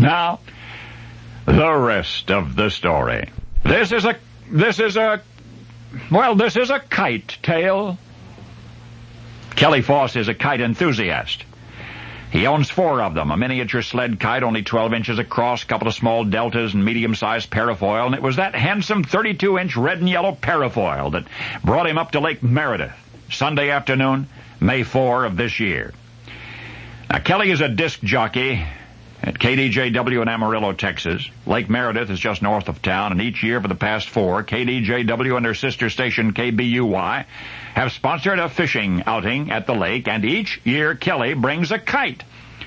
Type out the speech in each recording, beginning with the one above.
Now, the rest of the story. This is a kite tale. Kelly Foss is a kite enthusiast. He owns 4 of them, a miniature sled kite only 12 inches across, a couple of small deltas and medium-sized parafoil, and it was that handsome 32-inch red and yellow parafoil that brought him up to Lake Meredith Sunday afternoon, May 4 of this year. Now, Kelly is a disc jockey at KDJW in Amarillo, Texas. Lake Meredith is just north of town, and each year for the past 4, KDJW and their sister station KBUY have sponsored a fishing outing at the lake, and each year Kelly brings a kite.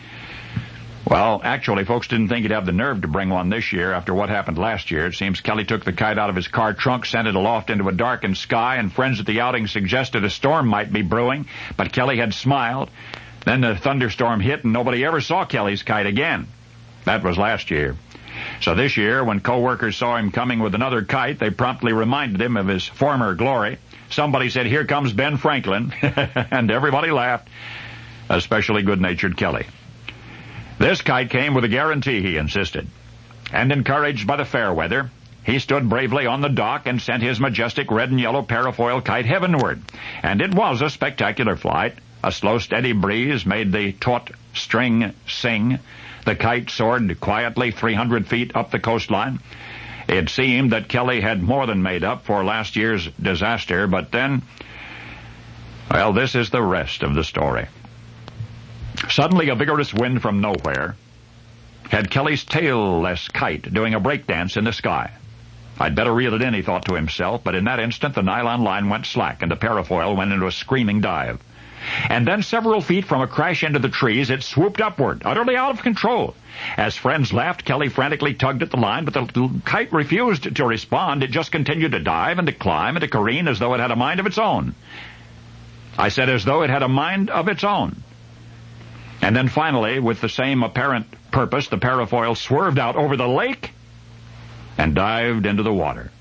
Well, actually, folks didn't think he'd have the nerve to bring one this year after what happened last year. It seems Kelly took the kite out of his car trunk, sent it aloft into a darkened sky, and friends at the outing suggested a storm might be brewing, but Kelly had smiled. Then the thunderstorm hit, and nobody ever saw Kelly's kite again. That was last year. So this year, when co-workers saw him coming with another kite, they promptly reminded him of his former glory. Somebody said, "Here comes Ben Franklin," and everybody laughed, especially good-natured Kelly. This kite came with a guarantee, he insisted. And encouraged by the fair weather, he stood bravely on the dock and sent his majestic red and yellow parafoil kite heavenward. And it was a spectacular flight. A slow, steady breeze made the taut string sing. The kite soared quietly 300 feet up the coastline. It seemed that Kelly had more than made up for last year's disaster, but then, well, this is the rest of the story. Suddenly, a vigorous wind from nowhere had Kelly's tailless kite doing a breakdance in the sky. I'd better reel it in, he thought to himself, but in that instant the nylon line went slack and the parafoil went into a screaming dive. And then several feet from a crash into the trees, it swooped upward, utterly out of control. As friends laughed, Kelly frantically tugged at the line, but the kite refused to respond. It just continued to dive and to climb and to careen as though it had a mind of its own. I said as though it had a mind of its own. And then finally, with the same apparent purpose, the parafoil swerved out over the lake and dived into the water.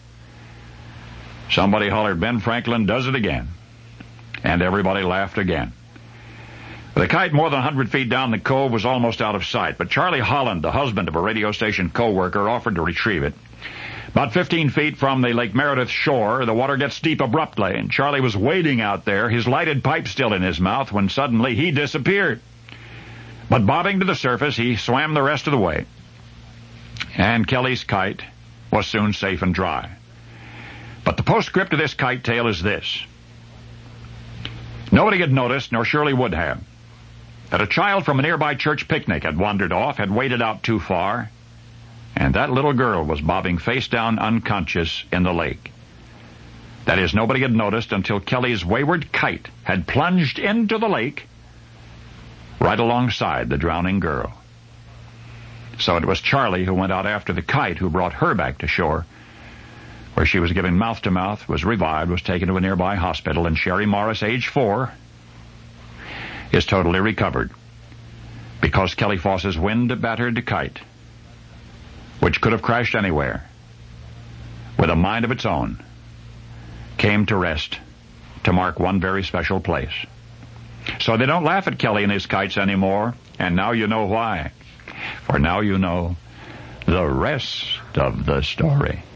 Somebody hollered, "Ben Franklin does it again." And everybody laughed again. The kite more than 100 feet down the cove was almost out of sight, but Charlie Holland, the husband of a radio station co-worker, offered to retrieve it. About 15 feet from the Lake Meredith shore, the water gets deep abruptly, and Charlie was wading out there, his lighted pipe still in his mouth, when suddenly he disappeared. But bobbing to the surface, he swam the rest of the way. And Kelly's kite was soon safe and dry. But the postscript of this kite tale is this. Nobody had noticed, nor surely would have, that a child from a nearby church picnic had wandered off, had waded out too far, and that little girl was bobbing face down unconscious in the lake. That is, nobody had noticed until Kelly's wayward kite had plunged into the lake right alongside the drowning girl. So it was Charlie who went out after the kite, who brought her back to shore, where she was given mouth-to-mouth, was revived, was taken to a nearby hospital, and Sherry Morris, age 4, is totally recovered because Kelly Foss's wind-battered kite, which could have crashed anywhere, with a mind of its own, came to rest to mark one very special place. So they don't laugh at Kelly and his kites anymore, and now you know why. For now you know the rest of the story.